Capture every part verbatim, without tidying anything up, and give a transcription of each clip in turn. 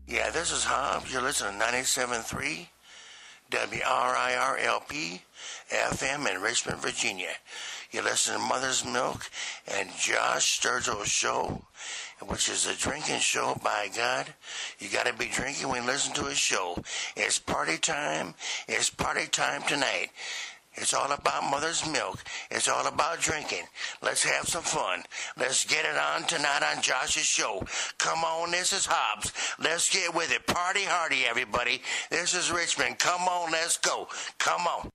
Yeah, this is Hobbs. You're listening to ninety-seven point three W R I R L P F M in Richmond, Virginia. You're listening to Mother's Milk and Josh Sturgill's show, which is a drinking show, by God. You got to be drinking when you listen to his show. It's party time. It's party time tonight. It's all about Mother's Milk. It's all about drinking. Let's have some fun. Let's get it on tonight on Josh's show. Come on, this is Hobbs. Let's get with it. Party hardy, everybody. This is Richmond. Come on, let's go. Come on.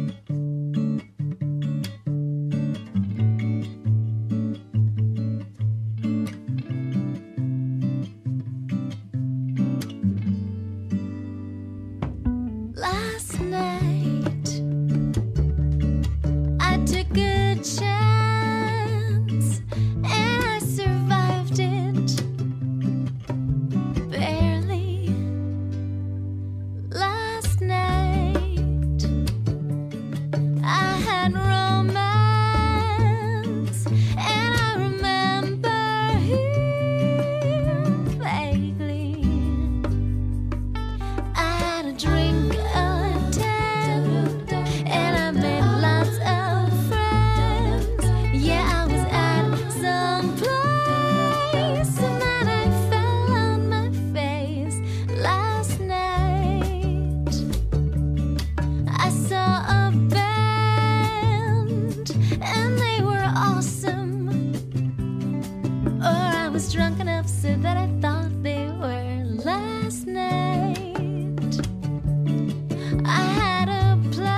Last night I took a chance and I survived it barely. Last night I had romance and I remember him vaguely. I had a drink or ten and I made lots of friends. Yeah, I was at some place and then I fell on my face. Last night I saw a band and they were awesome. Or I was drunk enough so that I thought they were. Last night I had a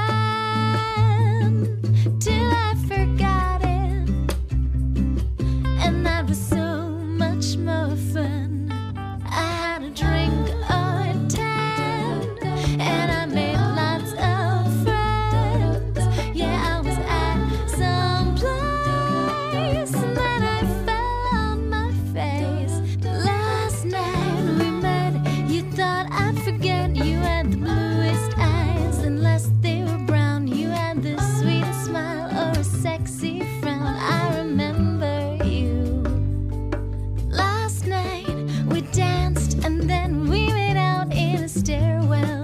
plan till I forgot it, and that was so much more fun. I had a drink or ten and I made lots of friends. Yeah, I was at some place and then I fell on my face. Last night we met, you thought I'd forget. You had the bluest eyes, unless they were brown. You had the sweetest smile or a sexy frown. I remember you. Last night we danced and then we made out in a stairwell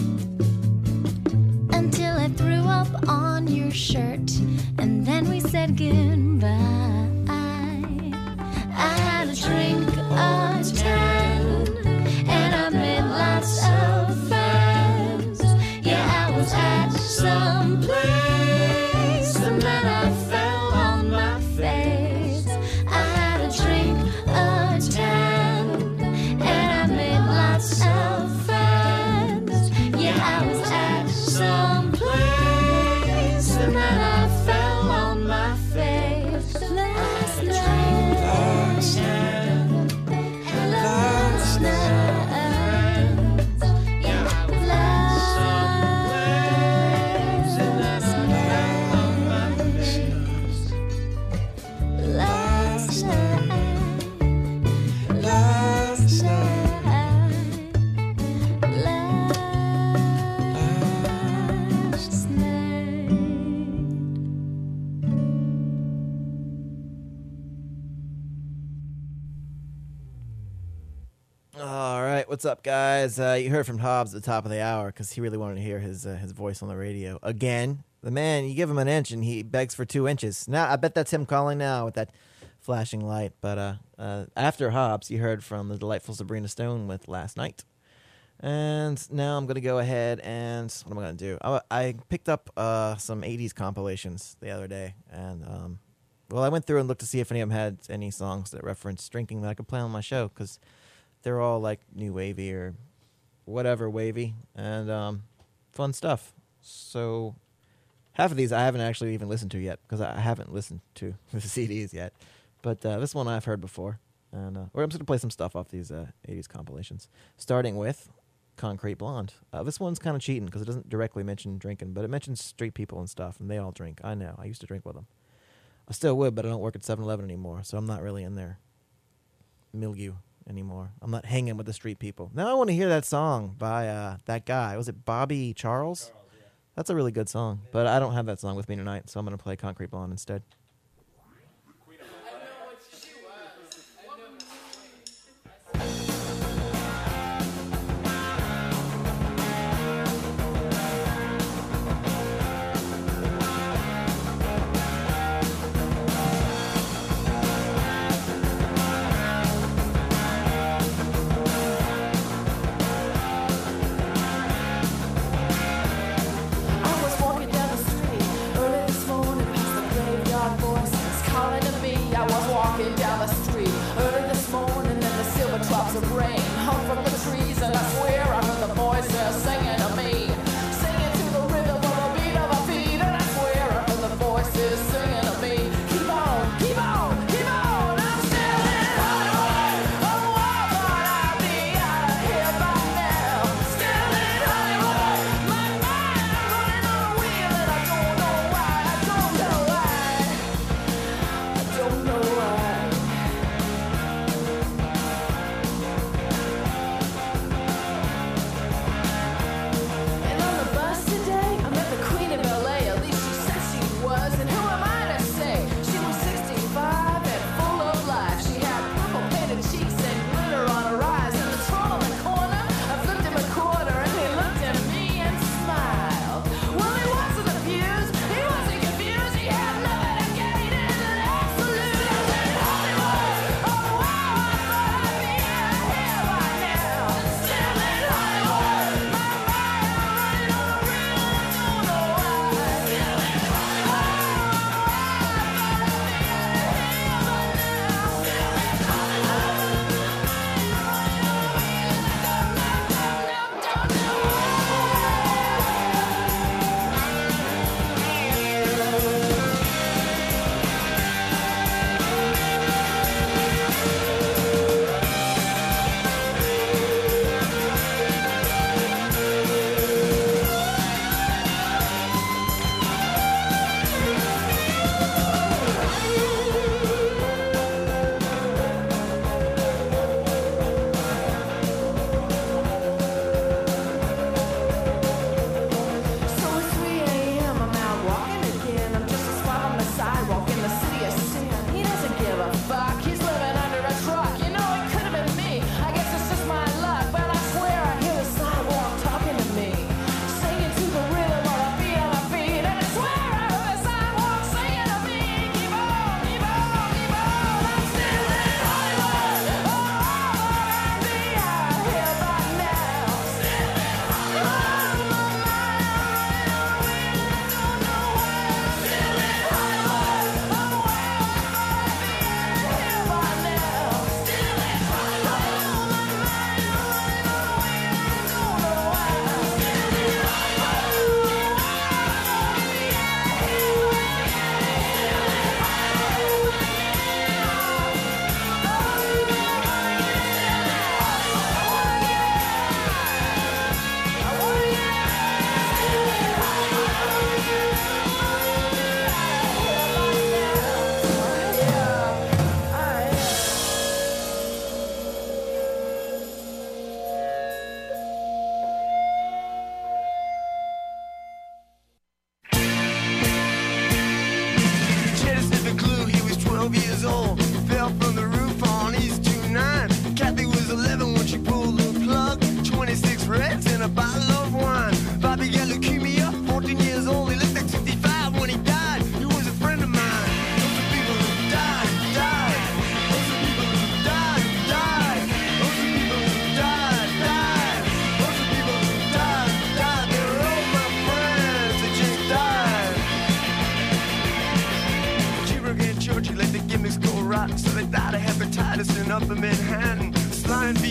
until I threw up on your shirt and then we said goodbye. I had a drink or ten and I made lots of friends. Yeah, I was at some place and then I fell on my face. I had a drink or ten and I made lots of friends. Yeah, I was at some place and then I fell on my face. Last night, last night, last night, yeah, last night, last night, last night, last night. All right, what's up, guys? Uh, you heard from Hobbs at the top of the hour because he really wanted to hear his uh, his voice on the radio again. The man, you give him an inch and he begs for two inches. Now, I bet that's him calling now with that flashing light. But uh, uh, after Hobbs, you heard from the delightful Sabrina Stone with Last Night. And now I'm going to go ahead and what am I going to do? I, I picked up uh, some eighties compilations the other day. And, um, well, I went through and looked to see if any of them had any songs that reference drinking that I could play on my show because they're all like new wavy or whatever wavy and um, fun stuff. So half of these I haven't actually even listened to yet because I haven't listened to the C Ds yet. But uh, this one I've heard before. And uh, or I'm just going to play some stuff off these uh, eighties compilations, starting with Concrete Blonde. Uh, this one's kind of cheating because it doesn't directly mention drinking, but it mentions street people and stuff, and they all drink. I know. I used to drink with them. I still would, but I don't work at seven eleven anymore, so I'm not really in their milieu anymore. I'm not hanging with the street people. Now I want to hear that song by uh, that guy. Was it Bobby Charles? Charles, yeah. That's a really good song, but I don't have that song with me tonight, so I'm going to play Concrete Blonde instead.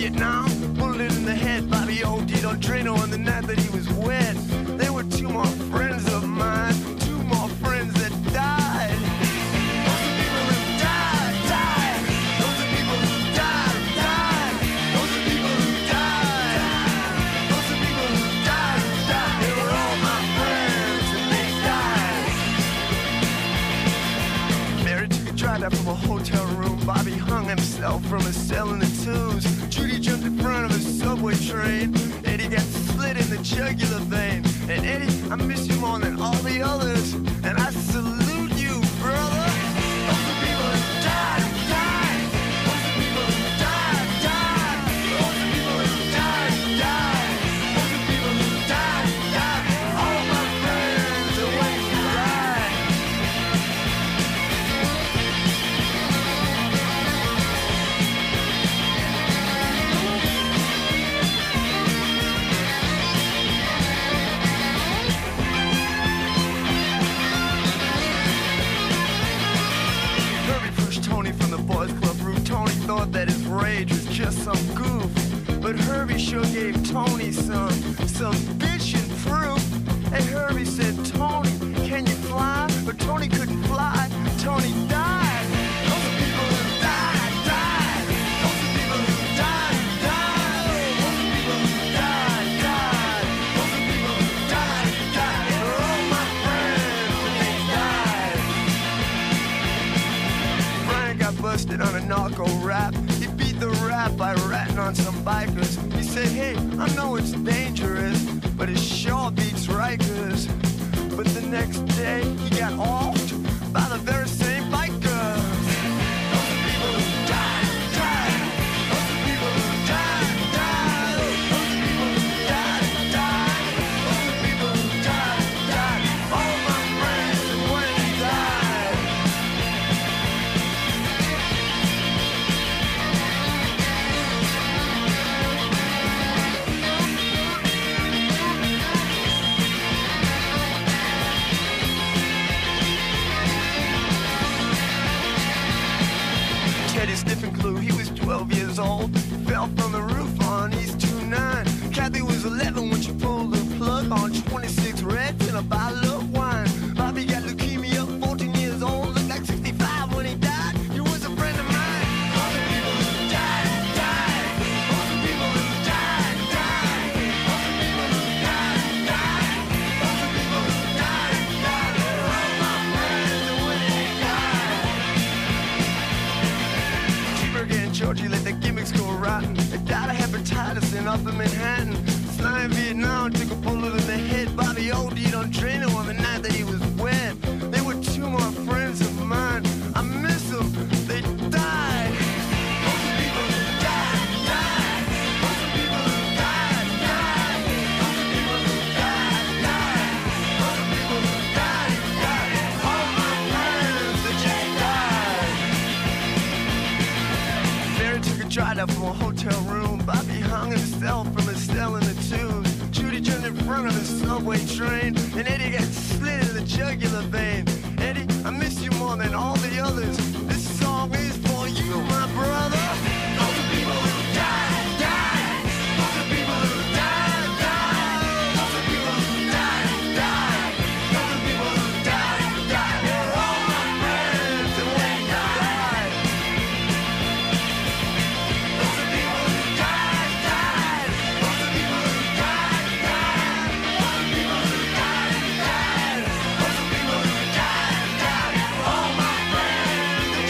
Vietnam. Bullet in the head, Bobby O D'd on Drano on the night that he was wed. There were two more friends of mine, two more friends that died. Those are people who died, died. Those are people who died, died. Those are people who died. Those are people who died, died. They were all my friends and they died. Mary took a drive out from a hotel room. Bobby hung himself from a cell in the twos. Judy jumped in front of a subway train. Eddie got slit in the jugular vein. And Eddie, I miss you more than all the others. And I salute you, brother. Those are people who died, died. Those are people who died, died. Those are people who died, died. Those are people who died, died. All my friends are waiting to die. Herbie pushed Tony from the boys club roof. Tony thought that his rage was just some goof, but Herbie sure gave Tony some some bitchin' proof. And Herbie said, Tony, can you fly? But Tony couldn't fly. Tony died. Those are people who died, died. Those are people who died, died. Those are people who died, died. Those are people who died, died. They're all my friends and they died. Brian got busted on a narco rap. He beat the rap by ratting on some bikers. He said, hey, I know it's dangerous, but it sure beats Rikers. But the next day, he got offed by the very same bikers. Those are people who died, died. Those are people who died, died. Those are people who died, died. Those are people who died, died. All my friends and when they died. Teddy Sniffin' Clue, he was twelve years old. Fell from the roof on East two nine. Kathy was eleven when she pulled the plug on twenty-six Reds and a bottle of wine. Bobby got leukemia, fourteen years old. Looked like sixty-five when he died. He was a friend of mine. All the people who died, died. All the people who died, died. All the people who died, died. All the people who died, died. They're all my friends and when they died. Cheeseburger and Georgie let the gimmicks go rotten. They died of hepatitis in Upper Manhattan. Sly in Vietnam took a bullet in the head. Bobby O D'd on Drano on the night that he was wed. They were two more friends of mine. I miss them. They died. Those are people who died, died. Those are people who died, died. Those are people who died, died. Those are people who died, died. All my friends that just died. Mary took a drive out from a hotel room. Bobby hung himself from a cell in the tubes. Judy jumped in front of the subway train. And Eddie got slit in the jugular vein. Eddie, I miss you more than all the others. This song is for you, my brother. Those are people who died, died. Those are people who died, died. Those are people who died, died. Those are people who died, died. They're all my friends and they died. Those are people who died, died. Those are people who died, died. Those are people who died, died. Those are people who died, died. All my friends and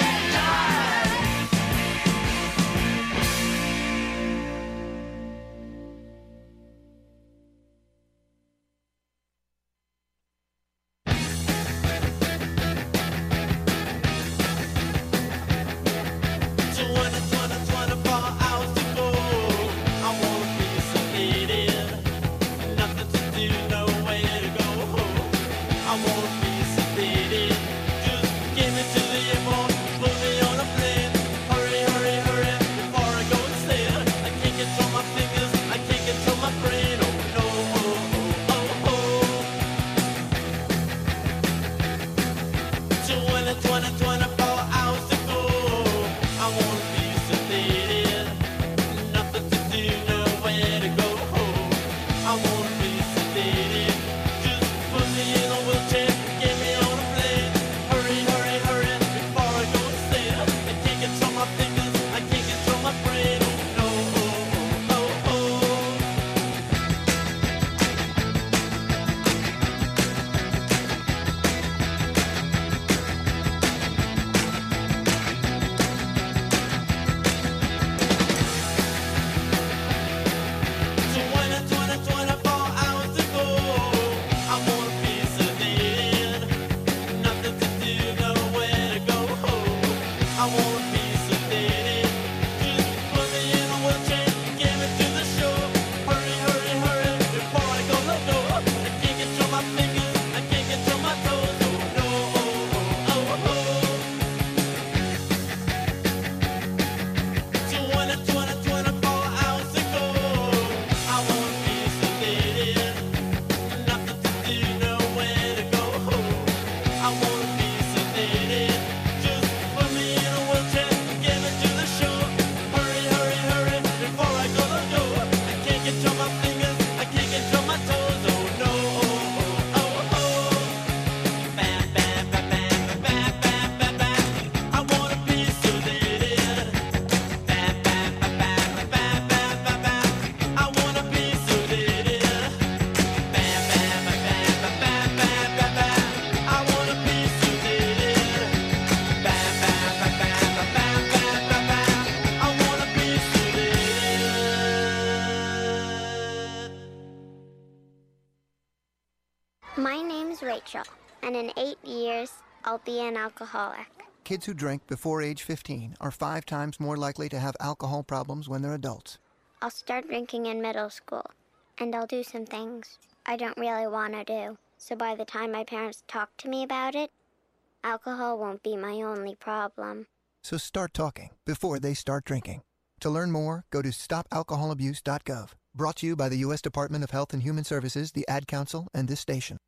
My name's Rachel, and in eight years, I'll be an alcoholic. Kids who drink before age fifteen are five times more likely to have alcohol problems when they're adults. I'll start drinking in middle school, and I'll do some things I don't really want to do. So by the time my parents talk to me about it, alcohol won't be my only problem. So start talking before they start drinking. To learn more, go to stop alcohol abuse dot gov. Brought to you by the U S Department of Health and Human Services, the Ad Council, and this station.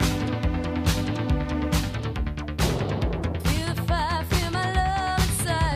Feel the fire, feel my love inside.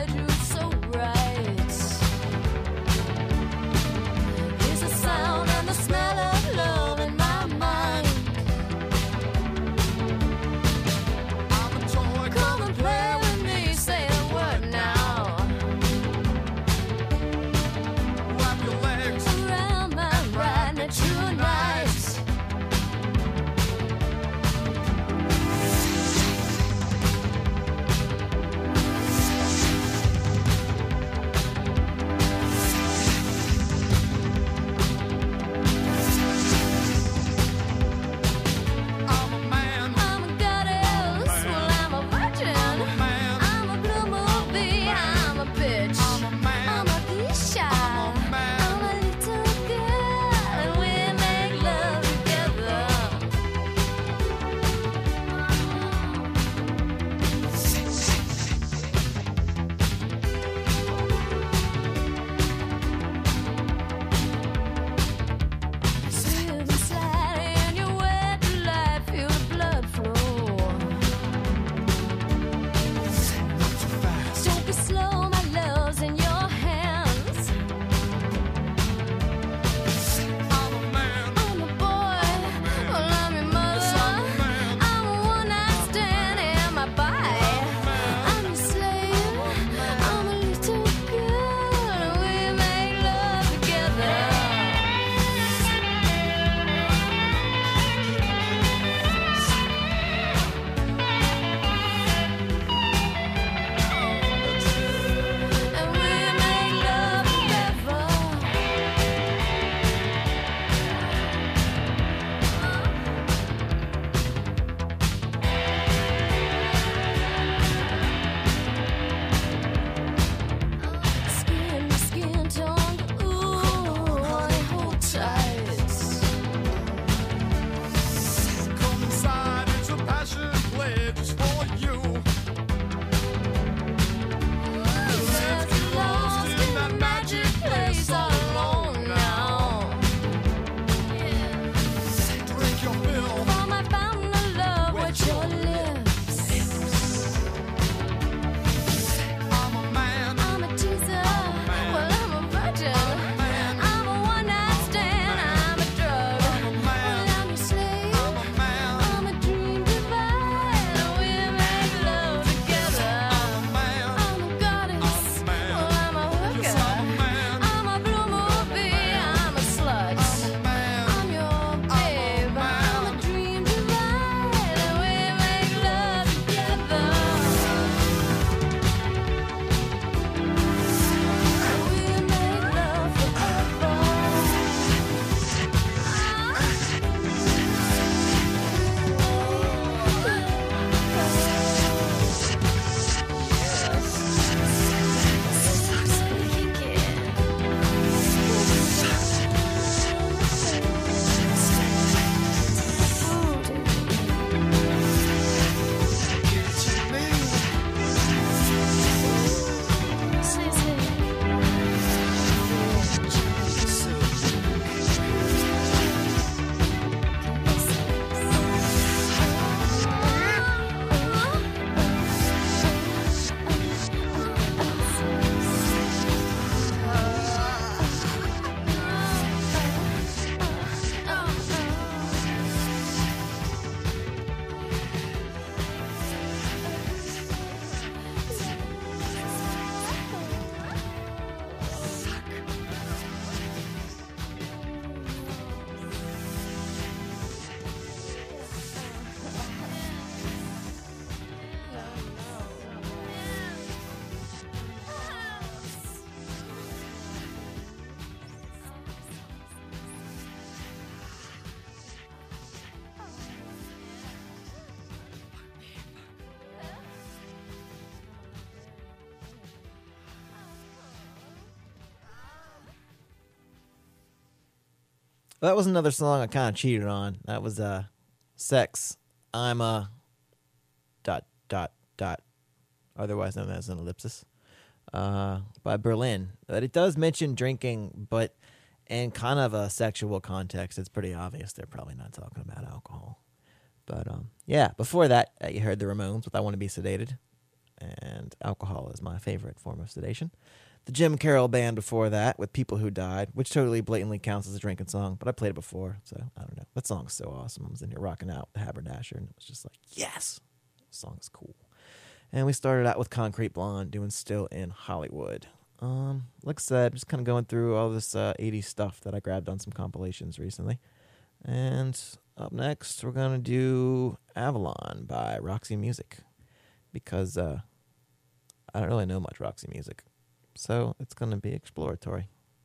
That was another song I kind of cheated on. That was uh, Sex, I'm a dot, dot, dot, otherwise known as an ellipsis, uh, by Berlin. But it does mention drinking, but in kind of a sexual context. It's pretty obvious they're probably not talking about alcohol. But um, yeah, before that, uh, you heard the Ramones with I Want to Be Sedated. And alcohol is my favorite form of sedation. The Jim Carroll Band before that with People Who Died, which totally blatantly counts as a drinking song, but I played it before, so I don't know. That song's so awesome. I was in here rocking out with the Haberdasher, and it was just like, yes, this song is cool. And we started out with Concrete Blonde doing Still in Hollywood. Um, like I said, just kind of going through all this uh, eighties stuff that I grabbed on some compilations recently. And up next, we're going to do Avalon by Roxy Music, because uh, I don't really know much Roxy Music. So it's going to be exploratory.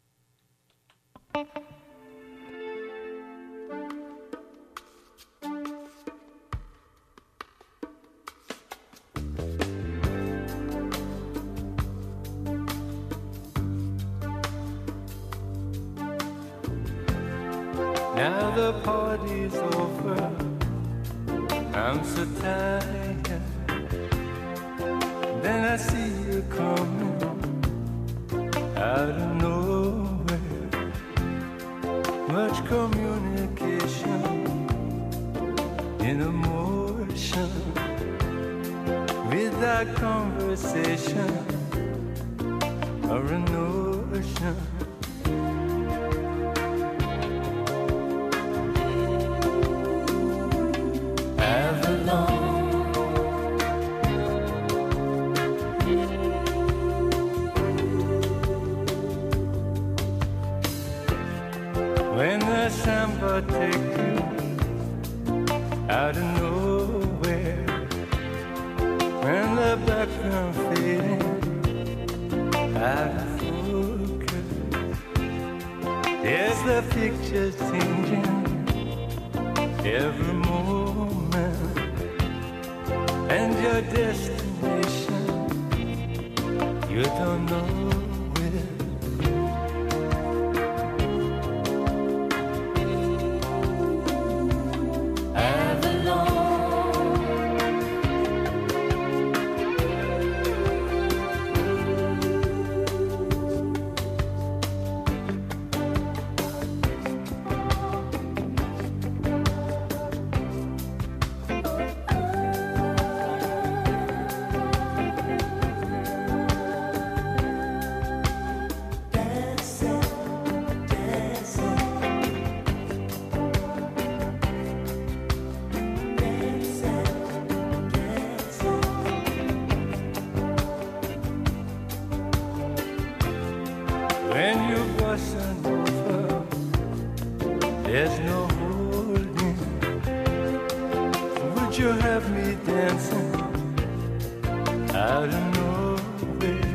Now the party's over, I'm so tired. Then I see you coming out of nowhere. Much communication in emotion, without conversation or a notion. When the samba take you out of nowhere, when the background fading out of focus, there's the picture changing every moment, and your destination you don't know. When you bustin' over, there's no holding. Would you have me dancing out of nowhere?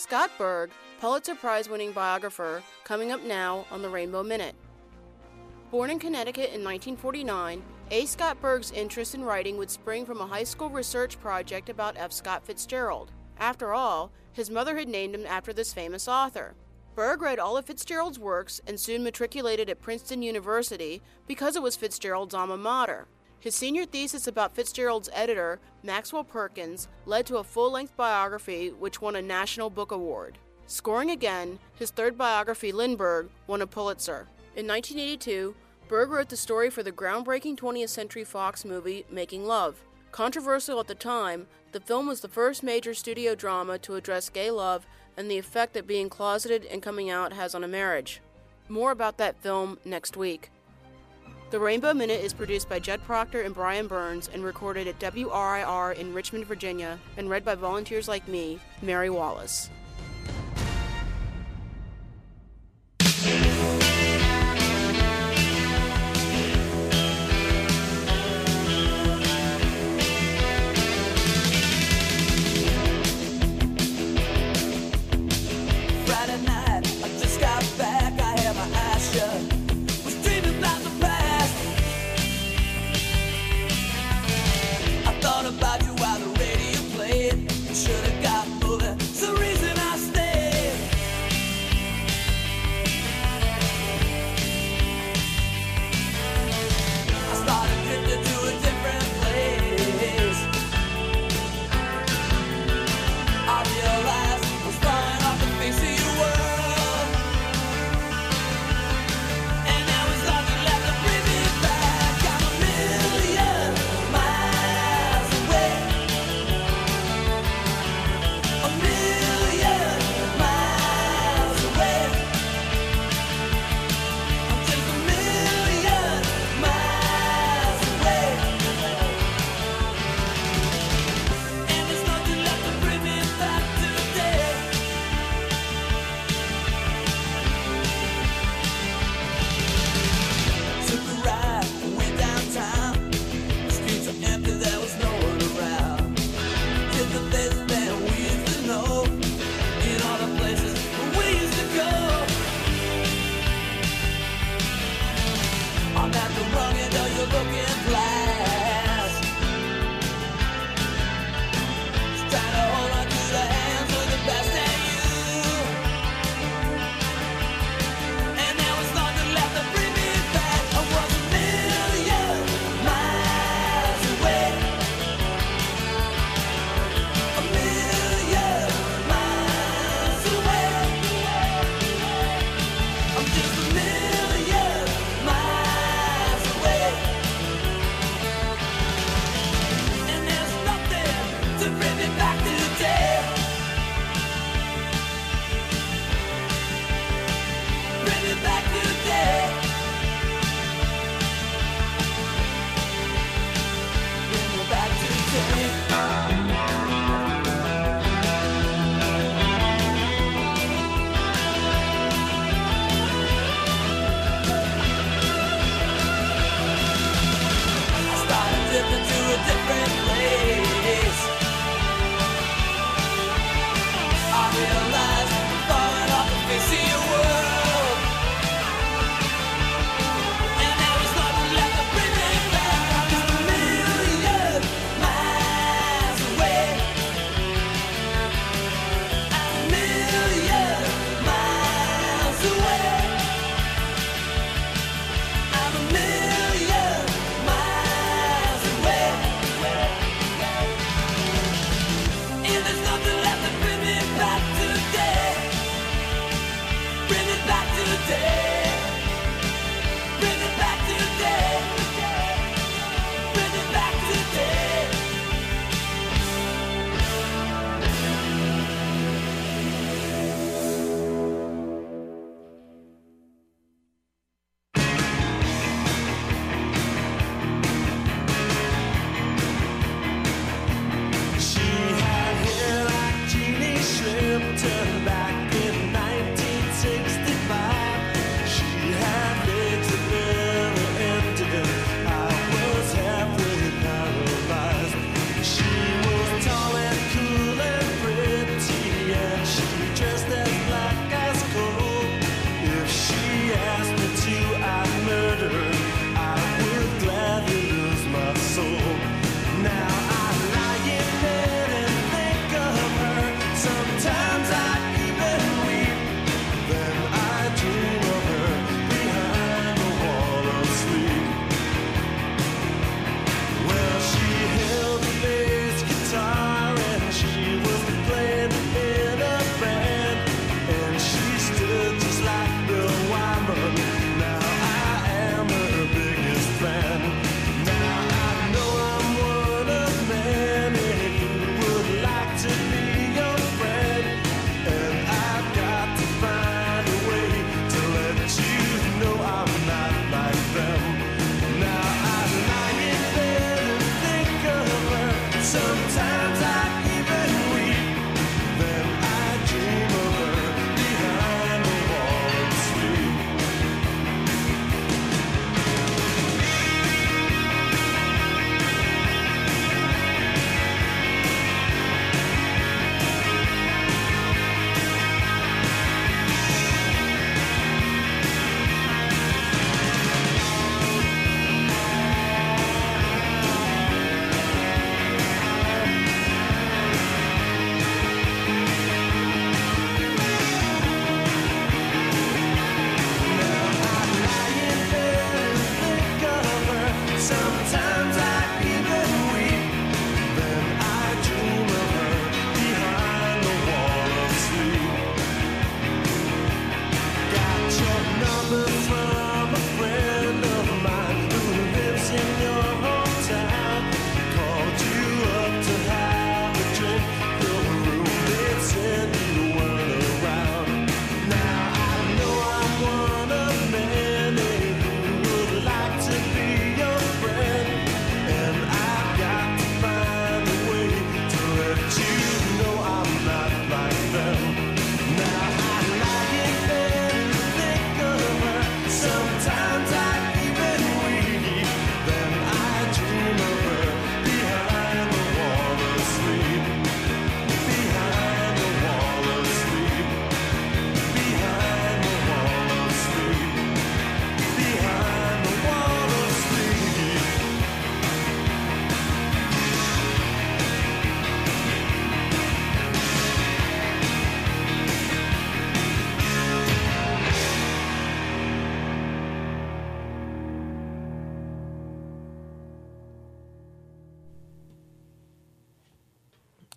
Scott Berg, Pulitzer Prize-winning biographer, coming up now on the Rainbow Minute. Born in Connecticut in nineteen forty-nine, A. Scott Berg's interest in writing would spring from a high school research project about F. Scott Fitzgerald. After all, his mother had named him after this famous author. Berg read all of Fitzgerald's works and soon matriculated at Princeton University because it was Fitzgerald's alma mater. His senior thesis about Fitzgerald's editor, Maxwell Perkins, led to a full-length biography which won a National Book Award. Scoring again, his third biography, Lindbergh, won a Pulitzer. In nineteen eighty-two, Berg wrote the story for the groundbreaking twentieth Century Fox movie, Making Love. Controversial at the time, the film was the first major studio drama to address gay love and the effect that being closeted and coming out has on a marriage. More about that film next week. The Rainbow Minute is produced by Jed Proctor and Brian Burns and recorded at W R I R in Richmond, Virginia, and read by volunteers like me, Mary Wallace. About you while the radio played. Should've got moving. It's the reason I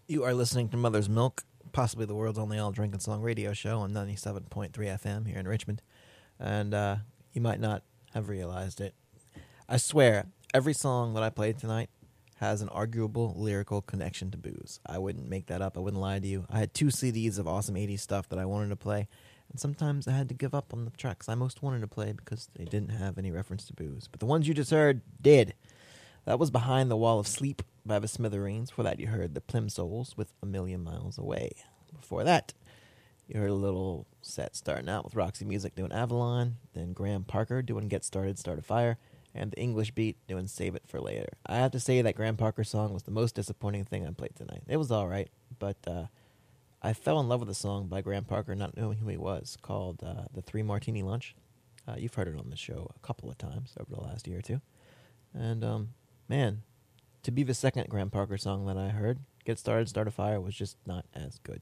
You are listening to Mother's Milk, possibly the world's only all-drinking song radio show on ninety-seven point three F M here in Richmond. And uh, you might not have realized it. I swear, every song that I played tonight has an arguable lyrical connection to booze. I wouldn't make that up. I wouldn't lie to you. I had two C Ds of awesome eighties stuff that I wanted to play, and sometimes I had to give up on the tracks I most wanted to play because they didn't have any reference to booze. But the ones you just heard did. That was Behind the Wall of Sleep by the Smithereens. Before that, you heard the Plimsouls with A Million Miles Away. Before that, you heard a little set starting out with Roxy Music doing Avalon, then Graham Parker doing Get Started, Start a Fire, and the English Beat doing Save It for Later. I have to say that Graham Parker song was the most disappointing thing I played tonight. It was all right, but uh, I fell in love with a song by Graham Parker, not knowing who he was, called uh, The Three Martini Lunch. Uh, you've heard it on the show a couple of times over the last year or two. And, um, man, to be the second Graham Parker song that I heard, Get Started, Start a Fire was just not as good.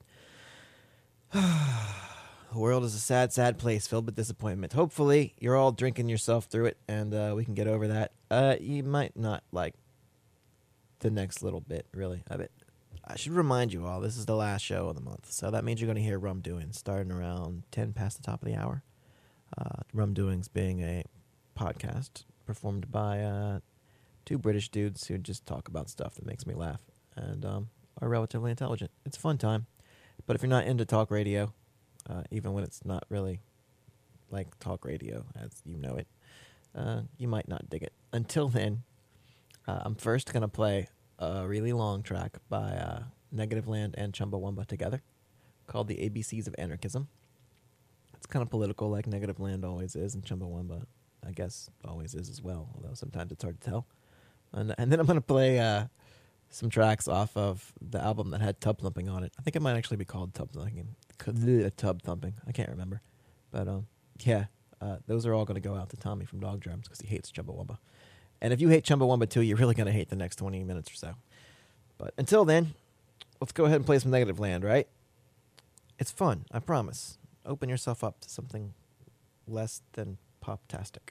The world is a sad, sad place filled with disappointment. Hopefully, you're all drinking yourself through it, and uh, we can get over that. Uh, you might not like the next little bit, really. I bet I should remind you all, this is the last show of the month, so that means you're going to hear Rum Doings starting around ten past the top of the hour. Uh, Rum Doings being a podcast performed by uh, two British dudes who just talk about stuff that makes me laugh and um, are relatively intelligent. It's a fun time, but if you're not into talk radio, Uh, even when it's not really like talk radio as you know it, uh, you might not dig it. Until then, uh, I'm first going to play a really long track by uh, Negativland and Chumbawamba together called The A B Cs of Anarchism. It's kind of political like Negativland always is, and Chumbawamba, I guess, always is as well, although sometimes it's hard to tell. And, and then I'm going to play uh, some tracks off of the album that had Tub Thumping on it. I think it might actually be called Tub Thumping. Tub Thumping. I can't remember. But, um, yeah, uh, those are all going to go out to Tommy from Dog Drums because he hates Chumbawamba. And if you hate Chumbawamba too, you're really going to hate the next twenty minutes or so. But until then, let's go ahead and play some Negativland, right? It's fun, I promise. Open yourself up to something less than pop-tastic.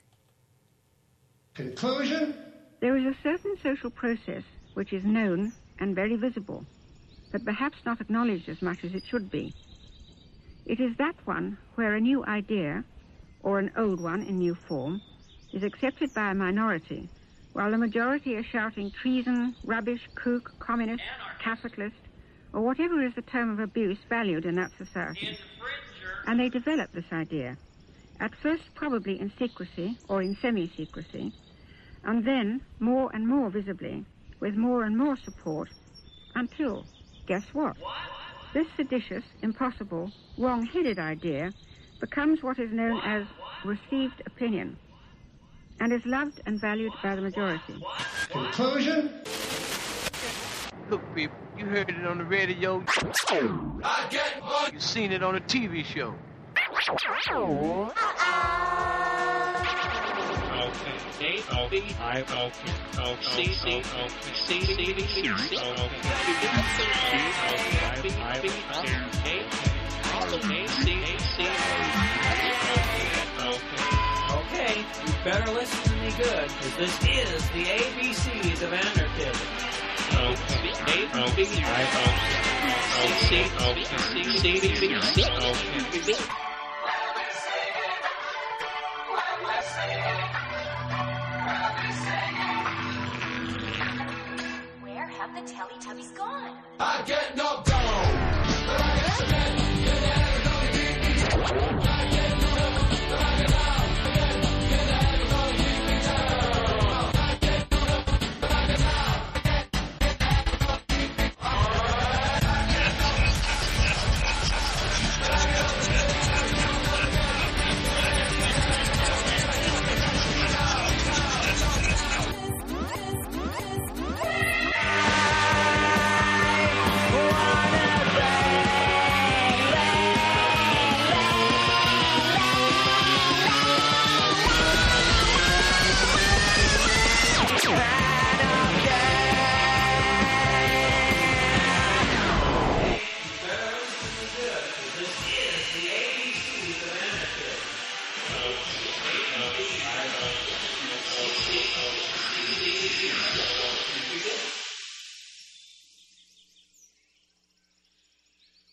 Conclusion? There is a certain social process which is known and very visible, but perhaps not acknowledged as much as it should be. It is that one where a new idea, or an old one in new form, is accepted by a minority, while the majority are shouting treason, rubbish, kook, communist, capitalist, or whatever is the term of abuse valued in that society. And they develop this idea, at first probably in secrecy or in semi-secrecy, and then more and more visibly, with more and more support, until, guess what? This seditious, impossible, wrong-headed idea becomes what is known as received opinion, and is loved and valued by the majority. Conclusion? Look, people, you heard it on the radio. You seen it on a T V show. Okay, okay, I, okay, okay, see, okay, see, see, see, okay, you better listen to me good, because this is the A B Cs of anarchism. Okay, okay, okay, Where have the Teletubbies gone? I get knocked down.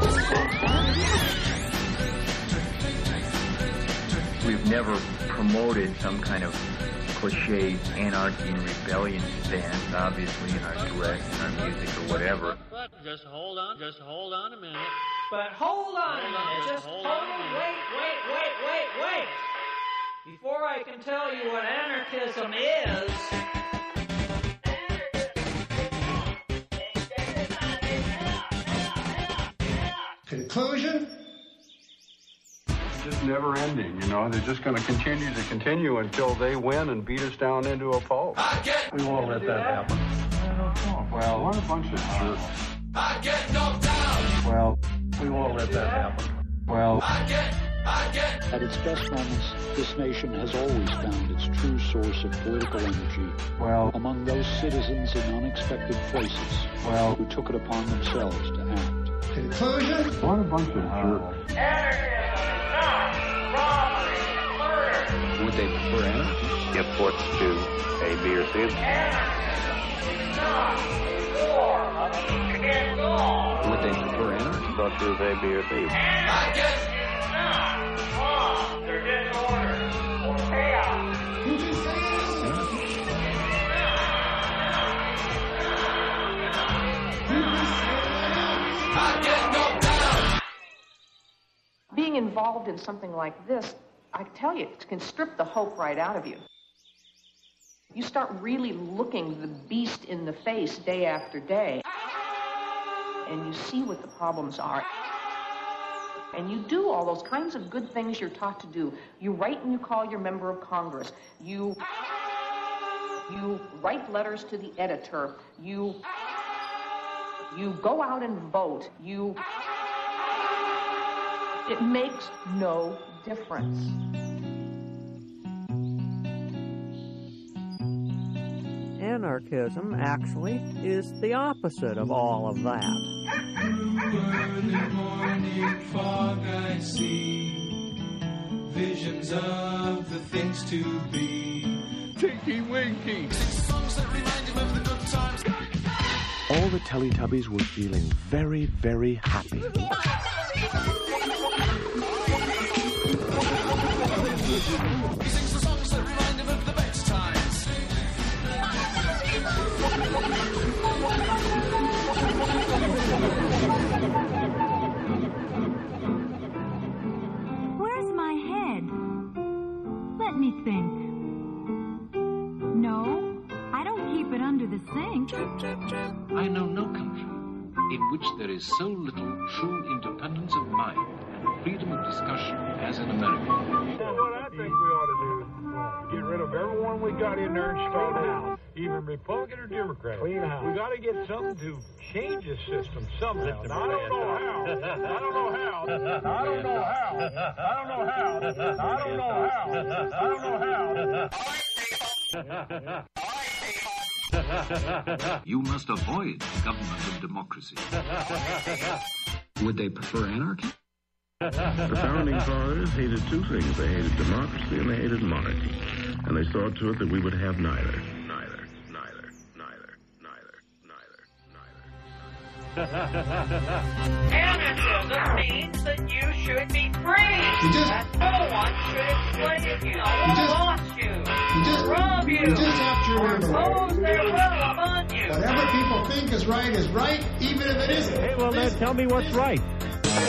We've never promoted some kind of cliche anarchy and rebellion stance, obviously, in our dress, in our music, or whatever. But just hold on, just hold on a minute. But hold on a minute, just hold on, wait, wait, wait, wait, wait. Before I can tell you what anarchism is... Conclusion? It's just never ending, you know. They're just going to continue to continue until they win and beat us down into a pulp. We won't let that happen. Well, what a bunch of jerks. I get knocked down. Well, we won't let that happen. Well, I get, I get. At its best moments, this nation has always found its true source of political energy. Well, among those citizens in unexpected places, well, who took it upon themselves to act. Conclusion? What a bunch of jerks. Would they prefer anarchy? Give force to A, B, or C? Would they prefer anarchy? Go through A, B, or C? I get. They're disorder or chaos. I get knocked down. Being involved in something like this, I tell you, it can strip the hope right out of you. You start really looking the beast in the face day after day, and you see what the problems are. And you do all those kinds of good things you're taught to do. You write and you call your member of Congress. You, you write letters to the editor. You, you go out and vote. You, it makes no difference. Anarchism, actually, is the opposite of all of that. Early morning fog I see, visions of the things to be. Take Tinky Winky. All the Teletubbies were feeling very, very happy. He sings the songs that remind him of the best times. Where's my head? Let me think. No, I don't keep it under the sink. I know no country in which there is so little true independence of mind and freedom of discussion as in America. What I think we ought to do is get rid of everyone we got in there and start out, even Republican or Democrat. Clean house. We got to get something to change this system somehow. Now, I don't know how. I don't know how. I don't know how. I don't know how. I don't know how. I don't know how. You must avoid government of democracy. Would they prefer anarchy? The founding fathers hated two things. They hated democracy and they hated monarchy. And they saw to it that we would have neither. Neither, neither, neither, neither, neither, neither. Anarchism means that you should be free. That no one should enslave you, or boss you, just, rob you, you just have to or remember, impose their will upon you. whatever people think is right is right, even if it isn't. Hey, well, then tell me what's right. What's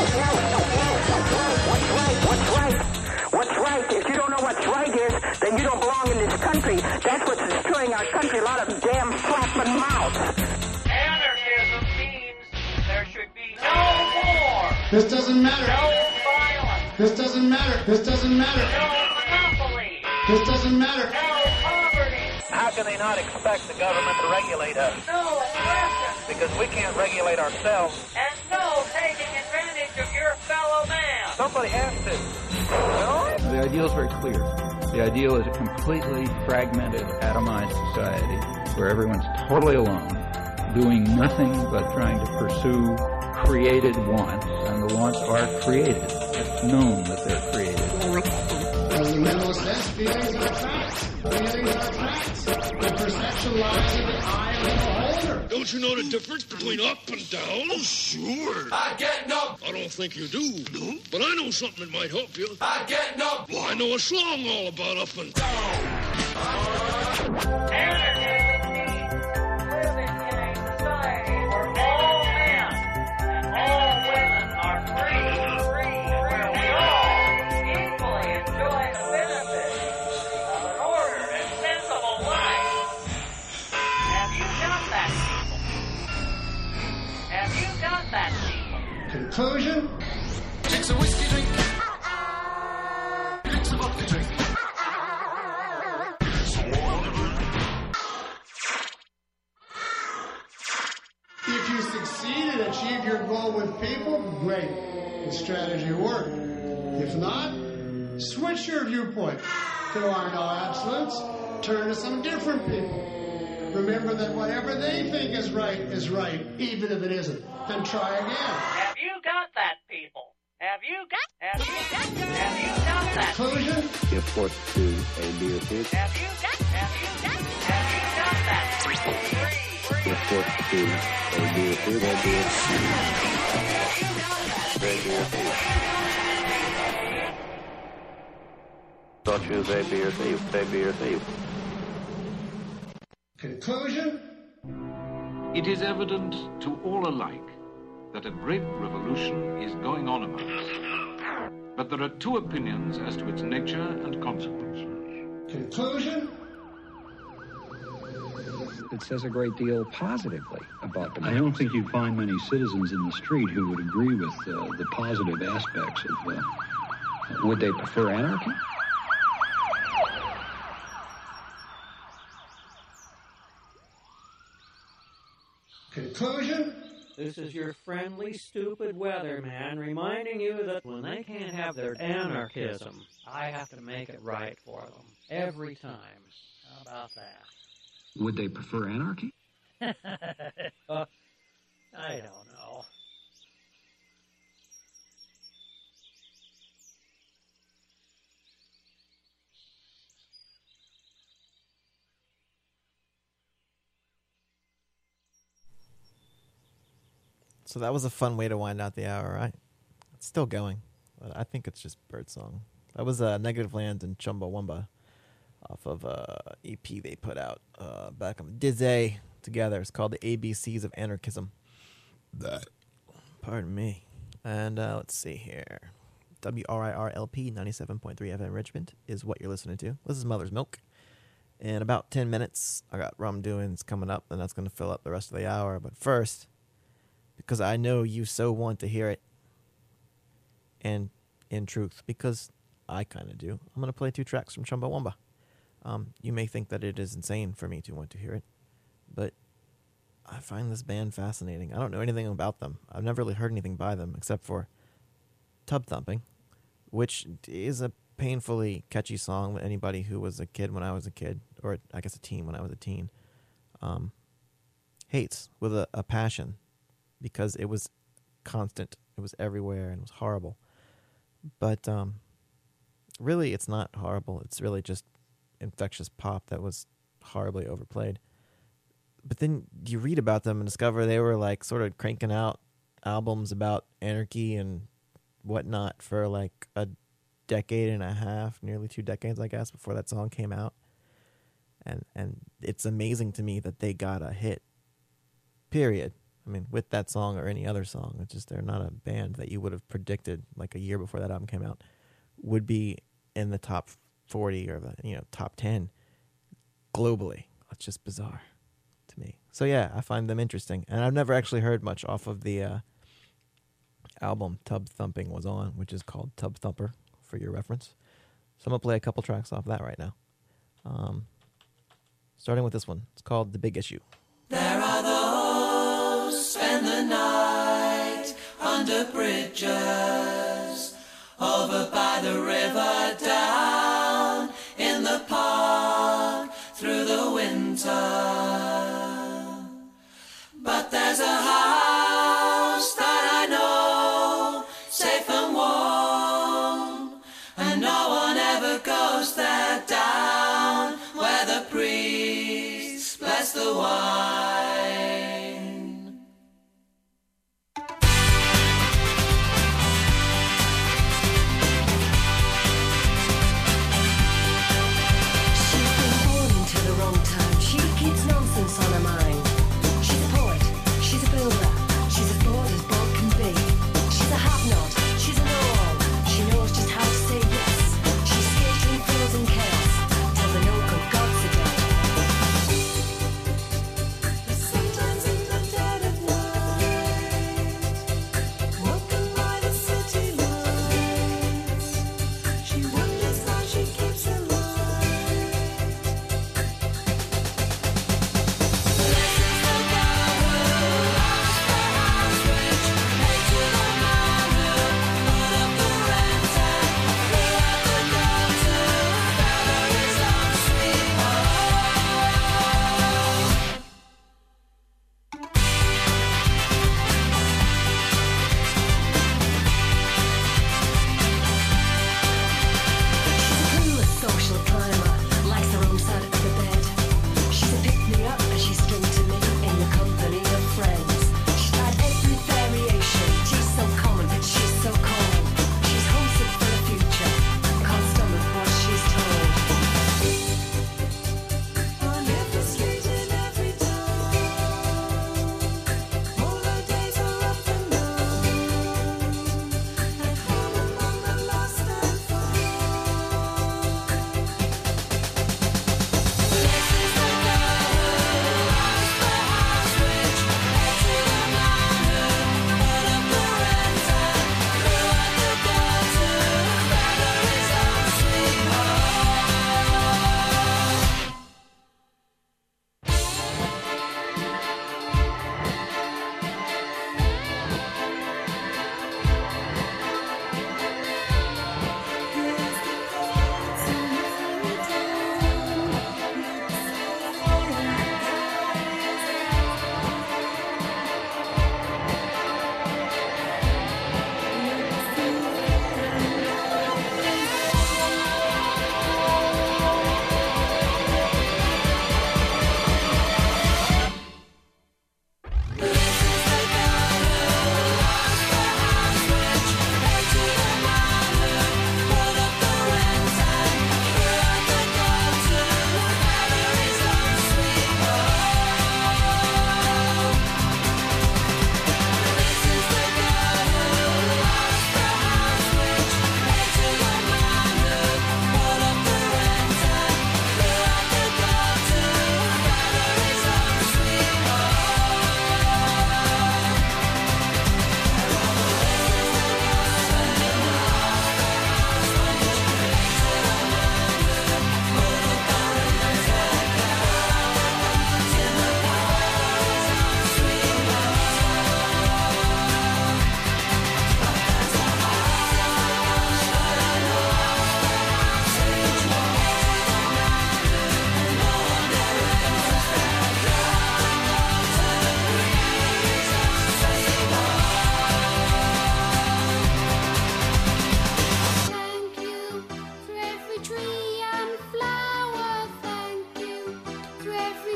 right? What's right? If you don't know what's right is, then you don't belong in this country. That's what's destroying our country. A lot of damn flapping mouths. Anarchism means there should be no war. This doesn't matter. No violence. This doesn't matter. This doesn't matter. No monopoly. This doesn't matter. No poverty. How can they not expect the government to regulate us? No oppression. Because we can't regulate ourselves. And no taking advantage of your fellow man. Somebody has to. The ideal is very clear. The ideal is a completely fragmented, atomized society where everyone's totally alone, doing nothing but trying to pursue created wants, and the wants are created. It's known that they're created. As the mental says, feelings are facts. Feelings are facts. The perception lies in the eye of the beholder. Don't you know the difference between up and down? Oh, sure. I get no. I don't think you do. No? But I know something that might help you. I get no. Well, I know a song all about up and down. Anarchism means living in a society where all men and all women are free, free, where we all equally enjoy the benefits of an ordered and sensible life. Have you got that, people? Have you got that, people? Conclusion? Takes a whiskey drink. Drinks a vodka drink. If you succeed and achieve your goal with people, great. The strategy worked. If not, switch your viewpoint. There are no absolutes. Turn to some different people. Remember that whatever they think is right is right, even if it isn't. Then try again. Have you got that, people? Have you got? Have you got? Have you got that? Conclusion? If what to A, B, or C. Have you got? Have you got? Have you got that? Free, free. If what to A, B, or C, then B, or C. A, B, or C. Don't choose A, B, or C. A, B, or C. Conclusion? It is evident to all alike that a great revolution is going on among us. But there are two opinions as to its nature and consequences. Conclusion? It says a great deal positively about democracy. I don't think you'd find many citizens in the street who would agree with uh, the positive aspects of... Uh, would they prefer anarchy? Conclusion? This is your friendly, stupid weatherman reminding you that when they can't have their anarchism, I have to make it right for them. Every time. How about that? Would they prefer anarchy? uh, I don't know. So that was a fun way to wind out the hour, right? It's still going, but I think it's just Birdsong. That was uh, Negative Land and Chumbawamba off of uh, E P they put out uh, back on Dizzy together. It's called The A B Cs of Anarchism. That. Pardon me. And uh, let's see here. W R I R L P ninety-seven point three F M Richmond is what you're listening to. This is Mother's Milk. In about ten minutes, I got Rum Doings coming up, and that's going to fill up the rest of the hour. But first, because I know you so want to hear it, and in truth, because I kind of do, I'm going to play two tracks from Chumbawamba. Um, you may think that it is insane for me to want to hear it, but I find this band fascinating. I don't know anything about them. I've never really heard anything by them except for Tub Thumping, which is a painfully catchy song that anybody who was a kid when I was a kid, or I guess a teen when I was a teen, um, hates with a, a passion, because it was constant. It was everywhere and it was horrible. But um, really, it's not horrible. It's really just infectious pop that was horribly overplayed. But then you read about them and discover they were like sort of cranking out albums about anarchy and whatnot for like a decade and a half, nearly two decades, I guess, before that song came out. And and it's amazing to me that they got a hit, period. I mean, with that song or any other song. It's just they're not a band that you would have predicted like a year before that album came out would be in the top forty or the, you know, top ten globally. It's just bizarre to me. So yeah, I find them interesting. And I've never actually heard much off of the uh, album Tub Thumping was on, which is called Tub Thumper, for your reference. So I'm going to play a couple tracks off that right now. Um, starting with this one. It's called The Big Issue. There are those spend the night under bridges, over by the river, down in the park, through the winter. But there's a house that I know, safe and warm, and no one ever goes there, down where the priests bless the wine. She's been born into the wrong time. She keeps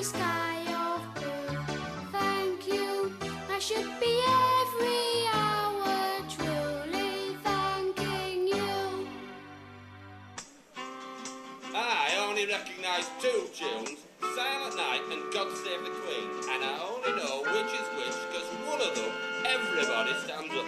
sky of blue. Thank you. I should be every hour truly thanking you. I only recognise two tunes, Silent Night and God Save the Queen, and I only know which is which because one of them everybody stands up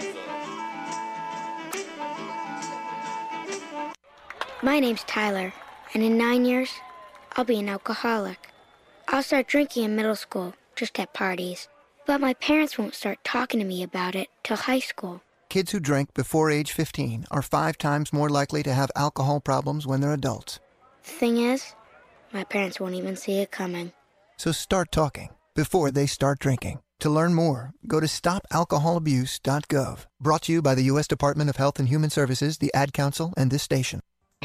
for. My name's Tyler, and in nine years, I'll be an alcoholic. I'll start drinking in middle school, just at parties. But my parents won't start talking to me about it till high school. Kids who drink before age fifteen are five times more likely to have alcohol problems when they're adults. Thing is, my parents won't even see it coming. So start talking before they start drinking. To learn more, go to stop alcohol abuse dot gov. Brought to you by the U S Department of Health and Human Services, the Ad Council, and this station.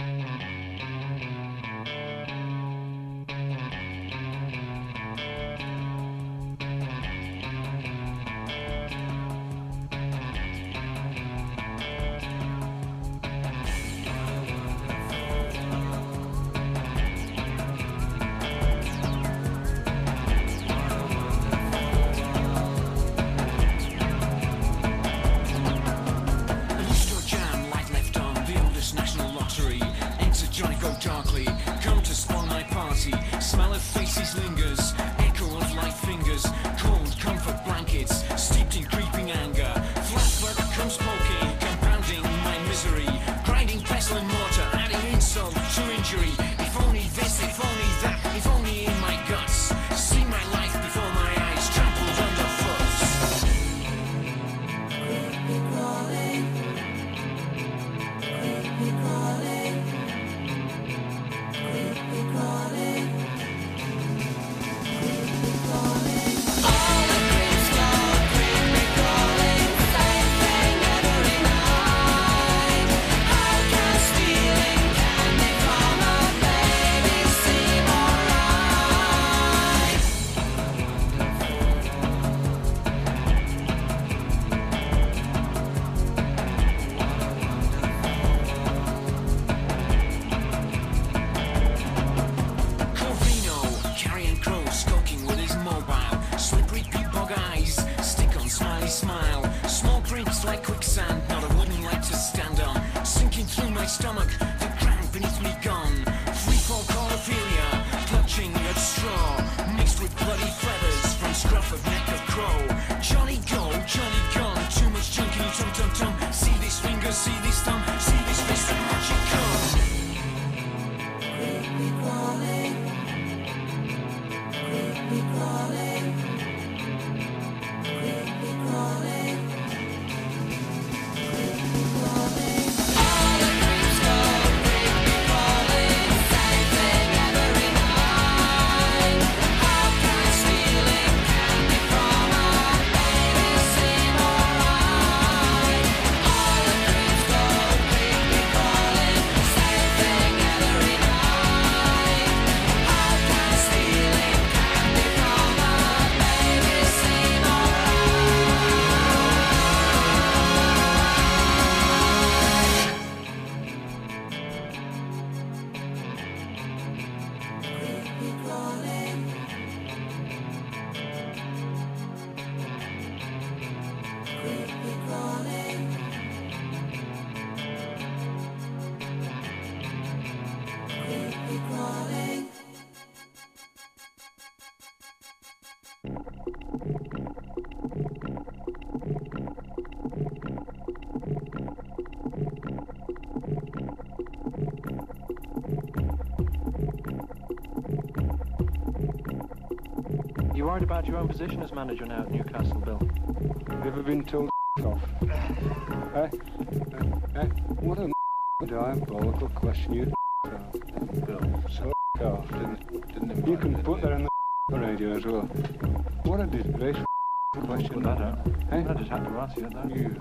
You worried about your own position as manager now at Newcastle, Bill? Have you ever been told off? eh? Eh? Eh? What a diabolical question you Bill. So off, didn't, didn't You can put that on the radio as well. What a disgraceful question. Put that out. Eh? I just had to ask you that. You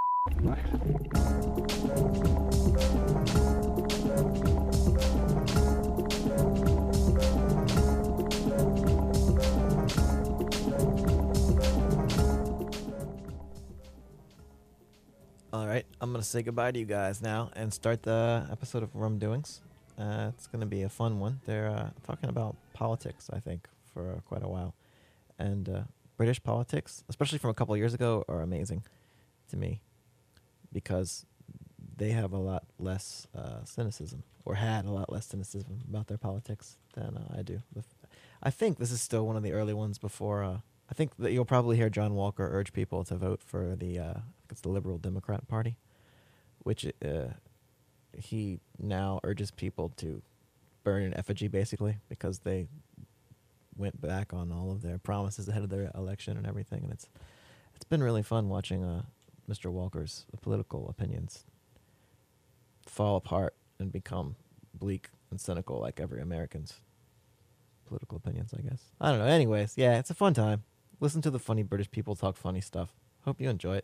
All right, I'm going to say goodbye to you guys now and start the episode of Rum Doings. Uh, it's going to be a fun one. They're uh, talking about politics, I think, for uh, quite a while. And uh, British politics, especially from a couple of years ago, are amazing to me because they have a lot less uh, cynicism, or had a lot less cynicism about their politics than uh, I do. I think this is still one of the early ones before... Uh, I think that you'll probably hear John Walker urge people to vote for the, uh, I think it's the Liberal Democrat Party, which uh, he now urges people to burn in effigy, basically, because they went back on all of their promises ahead of their election and everything. And it's it's been really fun watching uh, Mister Walker's political opinions fall apart and become bleak and cynical like every American's political opinions, I guess. I don't know. Anyways, yeah, it's a fun time. Listen to the funny British people talk funny stuff. Hope you enjoy it.